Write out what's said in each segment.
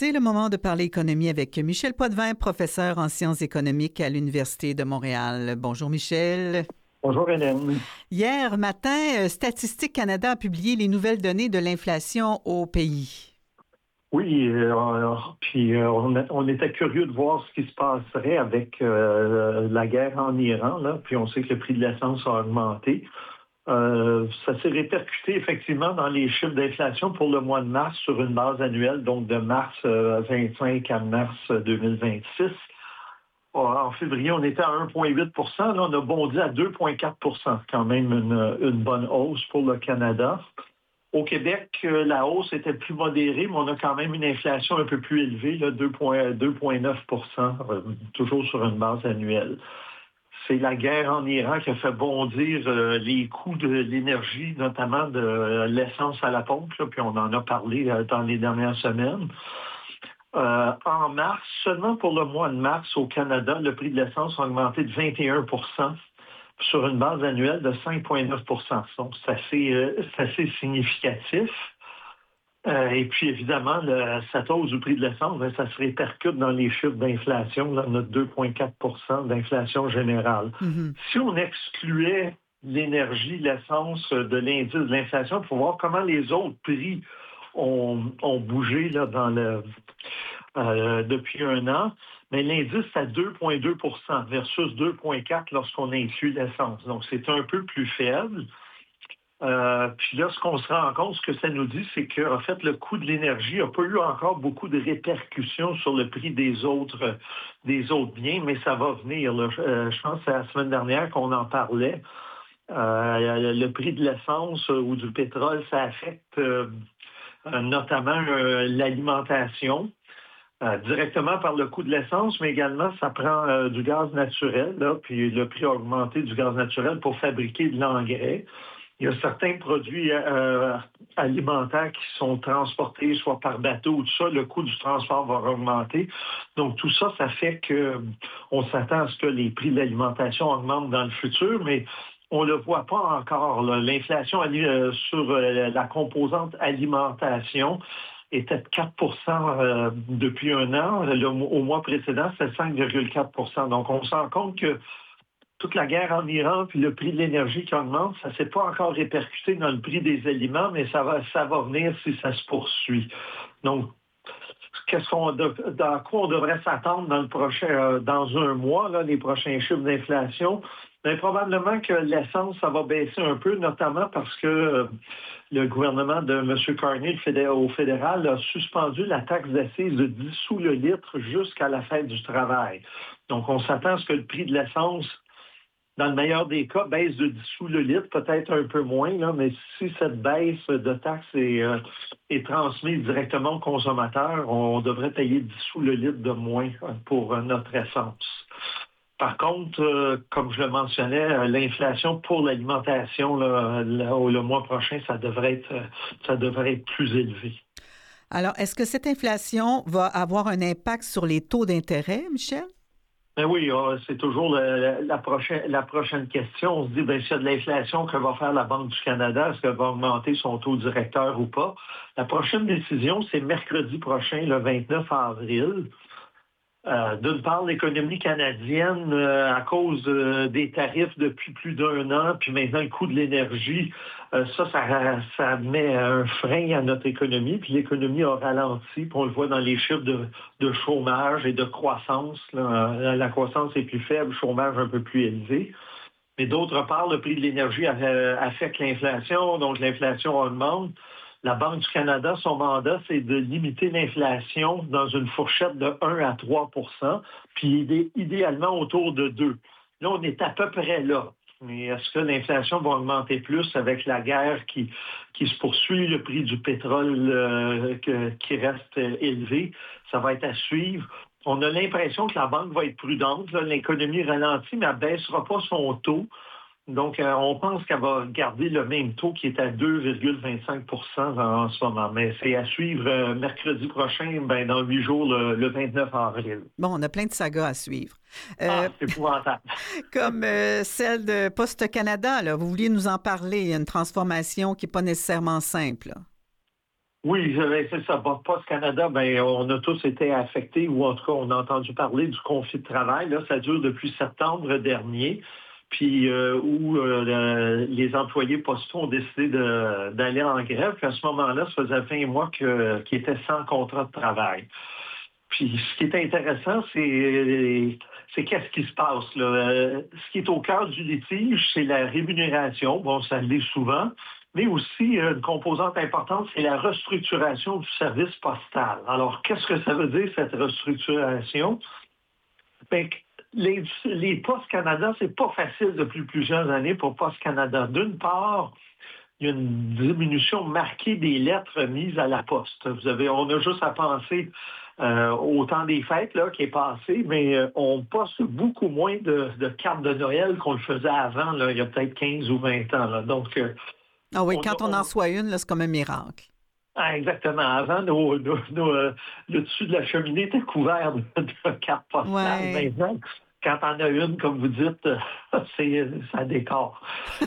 C'est le moment de parler économie avec Michel Potvin, professeur en sciences économiques à l'Université de Montréal. Bonjour Michel. Bonjour Hélène. Hier matin, Statistique Canada a publié les nouvelles données de l'inflation au pays. Oui, on était curieux de voir ce qui se passerait avec la guerre en Iran, là, puis on sait que le prix de l'essence a augmenté. Ça s'est répercuté effectivement dans les chiffres d'inflation pour le mois de mars sur une base annuelle, donc de mars 25 à mars 2026. En février, on était à 1,8 %. Là, on a bondi à 2,4 %, quand même une bonne hausse pour le Canada. Au Québec, la hausse était plus modérée, mais on a quand même une inflation un peu plus élevée, là, 2,9 %, toujours sur une base annuelle. C'est la guerre en Iran qui a fait bondir les coûts de l'énergie, notamment de l'essence à la pompe, là, puis on en a parlé dans les dernières semaines. En mars, seulement pour le mois de mars au Canada, le prix de l'essence a augmenté de 21 % sur une base annuelle de 5,9 %. Donc, c'est assez significatif. Et puis, évidemment, cette hausse du prix de l'essence, ça se répercute dans les chiffres d'inflation, là, notre 2,4 % d'inflation générale. Mm-hmm. Si on excluait l'énergie, l'essence de l'indice de l'inflation pour voir comment les autres prix ont bougé là, depuis un an, mais l'indice est à 2,2 % versus 2,4 % lorsqu'on inclut l'essence. Donc, c'est un peu plus faible. Puis là, ce qu'on se rend compte, ce que ça nous dit, c'est qu'en fait, le coût de l'énergie n'a pas eu encore beaucoup de répercussions sur le prix des autres biens, mais ça va venir. Là. Je pense que c'est la semaine dernière qu'on en parlait. Le prix de l'essence ou du pétrole, ça affecte notamment l'alimentation. Directement par le coût de l'essence, mais également, ça prend du gaz naturel, là, puis le prix a augmenté du gaz naturel pour fabriquer de l'engrais. Il y a certains produits alimentaires qui sont transportés soit par bateau ou tout ça, le coût du transport va augmenter. Donc tout ça, ça fait qu'on s'attend à ce que les prix de l'alimentation augmentent dans le futur, mais on ne le voit pas encore. Là. L'inflation sur la composante alimentation était de 4 % depuis un an. Au mois précédent, c'était 5,4 %. Donc on se rend compte que toute la guerre en Iran, puis le prix de l'énergie qui augmente, ça ne s'est pas encore répercuté dans le prix des aliments, mais ça va venir si ça se poursuit. Donc, dans quoi on devrait s'attendre dans un mois, là, les prochains chiffres d'inflation? Bien, probablement que l'essence, ça va baisser un peu, notamment parce que le gouvernement de M. Carney au fédéral a suspendu la taxe d'assises de 10 sous le litre jusqu'à la fête du travail. Donc, on s'attend à ce que le prix de l'essence, dans le meilleur des cas, baisse de 10 sous le litre, peut-être un peu moins, là, mais si cette baisse de taxe est transmise directement aux consommateurs, on devrait payer 10 sous le litre de moins pour notre essence. Par contre, comme je le mentionnais, l'inflation pour l'alimentation, le mois prochain, ça devrait être plus élevé. Alors, est-ce que cette inflation va avoir un impact sur les taux d'intérêt, Michel? Ben oui, c'est toujours la prochaine question. On se dit, s'il y a de l'inflation, que va faire la Banque du Canada? Est-ce qu'elle va augmenter son taux directeur ou pas? La prochaine décision, c'est mercredi prochain, le 29 avril. D'une part, l'économie canadienne, à cause des tarifs depuis plus d'un an, puis maintenant le coût de l'énergie, ça met un frein à notre économie, puis l'économie a ralenti, puis on le voit dans les chiffres de chômage et de croissance. Là. La croissance est plus faible, le chômage un peu plus élevé. Mais d'autre part, le prix de l'énergie affecte l'inflation, donc l'inflation augmente. La Banque du Canada, son mandat, c'est de limiter l'inflation dans une fourchette de 1 à 3 %, puis idéalement autour de 2. Là, on est à peu près là. Mais est-ce que l'inflation va augmenter plus avec la guerre qui se poursuit, le prix du pétrole qui reste élevé? Ça va être à suivre. On a l'impression que la banque va être prudente. Là, l'économie ralentit, mais elle ne baissera pas son taux. Donc, on pense qu'elle va garder le même taux qui est à 2,25 % en ce moment. Mais c'est à suivre mercredi prochain, dans 8 jours, le 29 avril. Bon, on a plein de sagas à suivre. C'est épouvantable. Comme celle de Poste Canada, là, vous vouliez nous en parler. Il y a une transformation qui n'est pas nécessairement simple. Là. Oui, c'est ça. Post Canada, on a tous été affectés, ou en tout cas, on a entendu parler du conflit de travail. Là, ça dure depuis septembre dernier, puis où les employés postaux ont décidé d'aller en grève. Puis à ce moment-là, ça faisait 20 mois qu'ils étaient sans contrat de travail. Puis ce qui est intéressant, c'est qu'est-ce qui se passe là. Ce qui est au cœur du litige, c'est la rémunération. Bon, ça l'est souvent, mais aussi une composante importante, c'est la restructuration du service postal. Alors, qu'est-ce que ça veut dire, cette restructuration? Bien, les Postes Canada, c'est pas facile depuis plusieurs années pour Postes Canada. D'une part, il y a une diminution marquée des lettres mises à la poste. On a juste à penser au temps des fêtes là, qui est passé, mais on poste beaucoup moins de cartes de Noël qu'on le faisait avant, là, il y a peut-être 15 ou 20 ans. Là. Donc, ah oui, quand on en soit une, là, c'est comme un miracle. Exactement. Avant, le dessus de la cheminée était couvert de cartes postales. Ouais. Maintenant, quand on a une, comme vous dites, ça décore.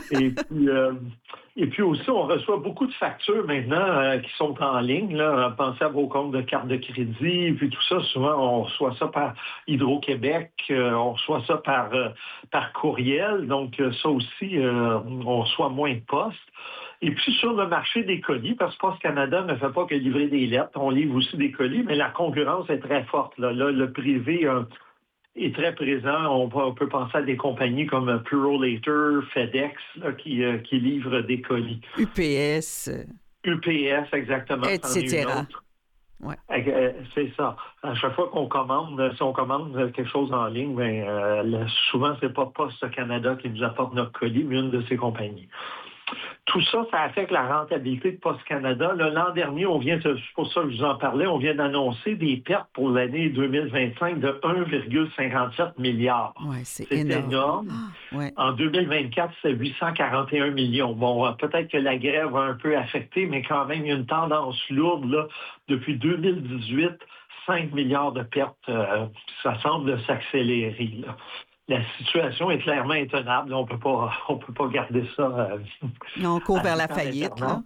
Et puis aussi, on reçoit beaucoup de factures maintenant qui sont en ligne. Là. Pensez à vos comptes de carte de crédit, puis tout ça. Souvent, on reçoit ça par Hydro-Québec, on reçoit ça par courriel. Donc, ça aussi, on reçoit moins de postes. Et puis sur le marché des colis, parce que Post Canada ne fait pas que livrer des lettres, on livre aussi des colis, mais la concurrence est très forte. Là, le privé est très présent. On peut penser à des compagnies comme Purolator, FedEx, là, qui livrent des colis. UPS. UPS, exactement. Etc. Ouais. C'est ça. À chaque fois qu'on commande, si on commande quelque chose en ligne, souvent, c'est pas Post Canada qui nous apporte notre colis, mais une de ces compagnies. Tout ça, ça affecte la rentabilité de Post Canada. L'an dernier, c'est pour ça que je vous en parlais, on vient d'annoncer des pertes pour l'année 2025 de 1,57 milliard. Ouais, c'est énorme. Ah, ouais. En 2024, c'est 841 millions. Bon, peut-être que la grève a un peu affecté, mais quand même, il y a une tendance lourde. Là. Depuis 2018, 5 milliards de pertes, ça semble s'accélérer. Là. La situation est clairement intenable. On peut pas garder ça. On court vers la faillite. Là.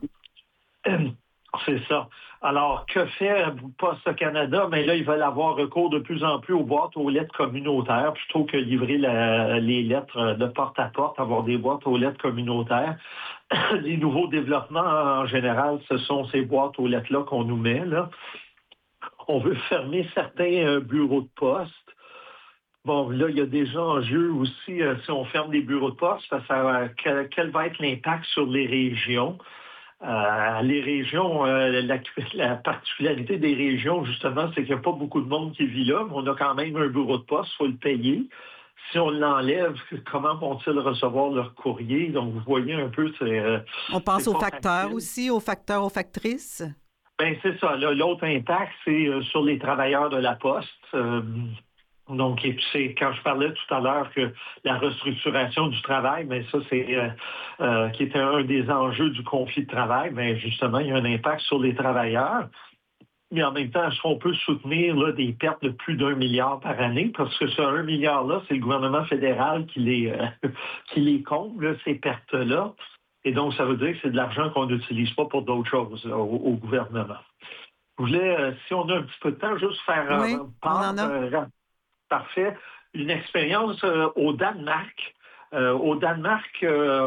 C'est ça. Alors, que fait Poste Canada? Mais là, ils veulent avoir recours de plus en plus aux boîtes aux lettres communautaires plutôt que livrer les lettres de porte à porte, avoir des boîtes aux lettres communautaires. Les nouveaux développements, en général, ce sont ces boîtes aux lettres-là qu'on nous met. Là. On veut fermer certains bureaux de poste. Bon, là, il y a des enjeux aussi si on ferme des bureaux de poste, quel va être l'impact sur les régions? Les régions, la particularité des régions, justement, c'est qu'il n'y a pas beaucoup de monde qui vit là, mais on a quand même un bureau de poste, il faut le payer. Si on l'enlève, comment vont-ils recevoir leur courrier? Donc, vous voyez un peu... on pense aux facteurs aussi, aux facteurs, aux factrices? Bien, c'est ça. L'autre impact, c'est sur les travailleurs de la Poste. Donc, c'est quand je parlais tout à l'heure que la restructuration du travail, mais ça, c'est qui était un des enjeux du conflit de travail, mais justement, il y a un impact sur les travailleurs. Mais en même temps, est-ce qu'on peut soutenir là, des pertes de plus d'1 milliard par année? Parce que ce 1 milliard-là, c'est le gouvernement fédéral qui les comble, ces pertes-là. Et donc, ça veut dire que c'est de l'argent qu'on n'utilise pas pour d'autres choses là, au gouvernement. Je voulais, si on a un petit peu de temps, juste faire on en a. Parfait. Une expérience au Danemark. Au Danemark,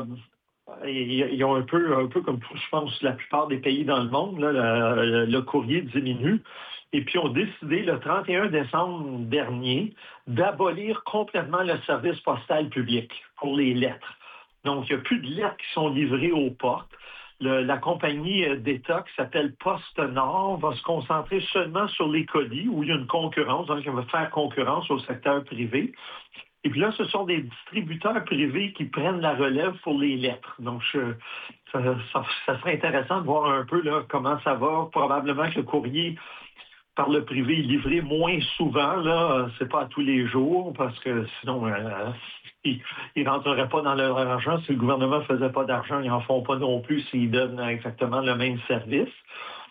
ils ont un peu comme je pense la plupart des pays dans le monde, là, le courrier diminue. Et puis, ont décidé le 31 décembre dernier d'abolir complètement le service postal public pour les lettres. Donc, il n'y a plus de lettres qui sont livrées aux portes. La compagnie d'État qui s'appelle Poste Nord va se concentrer seulement sur les colis où il y a une concurrence, donc elle va faire concurrence au secteur privé. Et puis là, ce sont des distributeurs privés qui prennent la relève pour les lettres. Donc, ça serait intéressant de voir un peu là, comment ça va. Probablement que le courrier par le privé est livré moins souvent. Là, c'est pas à tous les jours parce que sinon, ils ne rentreraient pas dans leur argent. Si le gouvernement ne faisait pas d'argent, ils n'en font pas non plus s'ils donnent exactement le même service.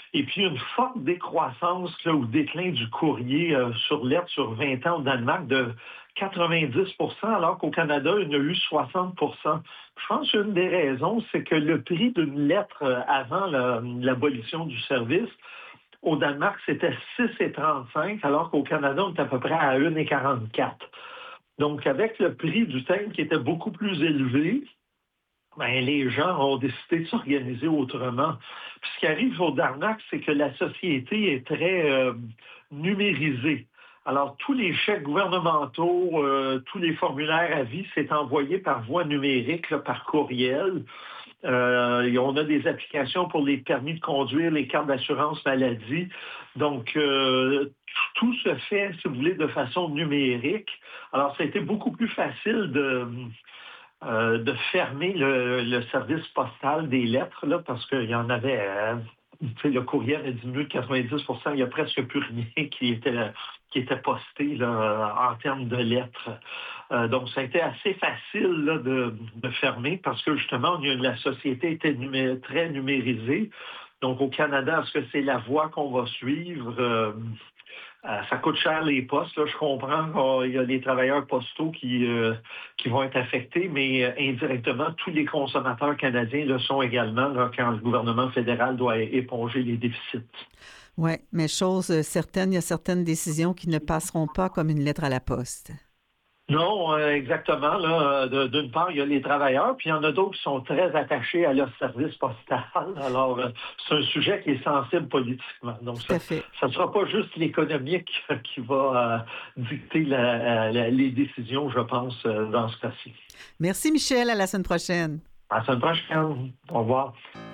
Et puis une forte décroissance là, ou déclin du courrier sur lettre sur 20 ans au Danemark de 90 alors qu'au Canada, il y en a eu 60. Je pense qu'une des raisons, c'est que le prix d'une lettre avant l'abolition du service, au Danemark, c'était 6,35, alors qu'au Canada, on est à peu près à 1,44. Donc, avec le prix du timbre qui était beaucoup plus élevé, ben, les gens ont décidé de s'organiser autrement. Puis ce qui arrive au Danemark, c'est que la société est très numérisée. Alors, tous les chèques gouvernementaux, tous les formulaires à vie, c'est envoyé par voie numérique, là, par courriel. On a des applications pour les permis de conduire, les cartes d'assurance maladie. Donc, tout se fait, si vous voulez, de façon numérique. Alors, ça a été beaucoup plus facile de fermer le service postal des lettres, là, parce qu'il y en avait, le courriel a diminué de 90 il n'y a presque plus rien qui était posté là, en termes de lettres. Donc, ça a été assez facile là, de fermer parce que justement, la société était très numérisée. Donc, au Canada, est-ce que c'est la voie qu'on va suivre? Ça coûte cher les postes. Là, je comprends qu'il y a les travailleurs postaux qui vont être affectés, mais indirectement, tous les consommateurs canadiens le sont également là, quand le gouvernement fédéral doit éponger les déficits. Oui, mais chose certaine, il y a certaines décisions qui ne passeront pas comme une lettre à la poste. Non, exactement. Là, d'une part, il y a les travailleurs, puis il y en a d'autres qui sont très attachés à leur service postal. Alors, c'est un sujet qui est sensible politiquement. Donc, Tout à fait. ça ne sera pas juste l'économie qui va dicter les décisions, je pense, dans ce cas-ci. Merci, Michel. À la semaine prochaine. À la semaine prochaine. Au revoir.